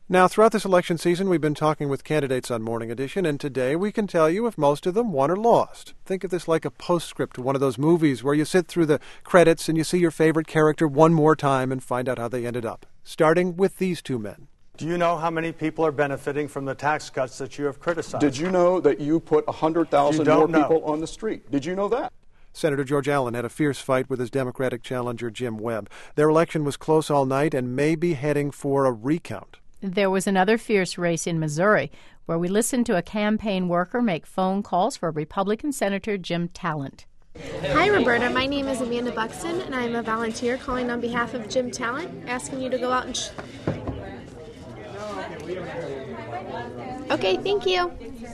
Now, throughout this election season, we've been talking with candidates on Morning Edition, and today we can tell you if most of them won or lost. Think of this like a postscript to one of those movies where you sit through the credits and you see your favorite character one more time and find out how they ended up. Starting with these two men. Do you know how many people are benefiting from the tax cuts that you have criticized? Did you know that you put 100,000 more people on the street? Did you know that? Senator George Allen had a fierce fight with his Democratic challenger, Jim Webb. Their election was close all night and may be heading for a recount. There was another fierce race in Missouri, where we listened to a campaign worker make phone calls for Republican Senator Jim Talent. Hi, Roberta. My name is Amanda Buxton, and I'm a volunteer calling on behalf of Jim Talent, asking you to go out and... Okay, thank you.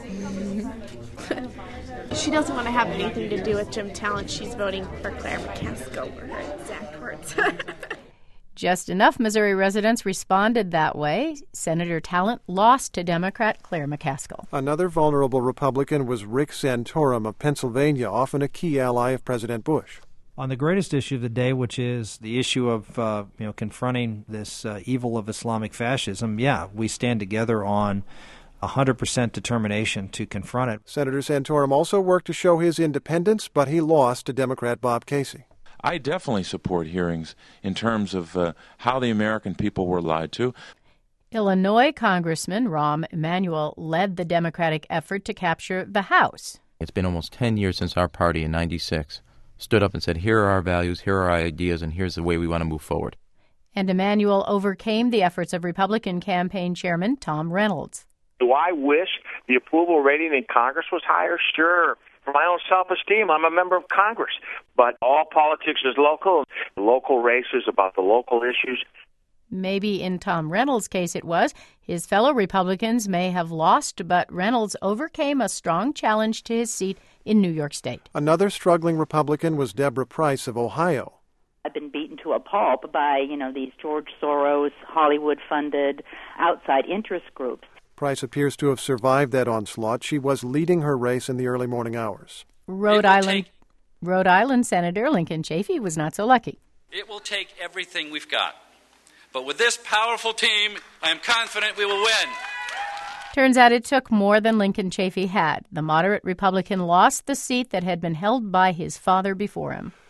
She doesn't want to have anything to do with Jim Talent. She's voting for Claire McCaskill, were her exact words. Just enough Missouri residents responded that way. Senator Talent lost to Democrat Claire McCaskill. Another vulnerable Republican was Rick Santorum of Pennsylvania, often a key ally of President Bush. On the greatest issue of the day, which is the issue of confronting this evil of Islamic fascism, we stand together on 100% determination to confront it. Senator Santorum also worked to show his independence, but he lost to Democrat Bob Casey. I definitely support hearings in terms of how the American people were lied to. Illinois Congressman Rahm Emanuel led the Democratic effort to capture the House. It's been almost 10 years since our party in '96 stood up and said, here are our values, here are our ideas, and here's the way we want to move forward. And Emanuel overcame the efforts of Republican campaign chairman Tom Reynolds. Do I wish the approval rating in Congress was higher? Sure. For my own self-esteem, I'm a member of Congress. But all politics is local. Local races about the local issues. Maybe in Tom Reynolds' case it was. His fellow Republicans may have lost, but Reynolds overcame a strong challenge to his seat in New York State. Another struggling Republican was Deborah Price of Ohio. I've been beaten to a pulp by, these George Soros, Hollywood-funded outside interest groups. Price appears to have survived that onslaught. She was leading her race in the early morning hours. Rhode Island Senator Lincoln Chafee was not so lucky. It will take everything we've got. But with this powerful team, I am confident we will win. Turns out it took more than Lincoln Chafee had. The moderate Republican lost the seat that had been held by his father before him.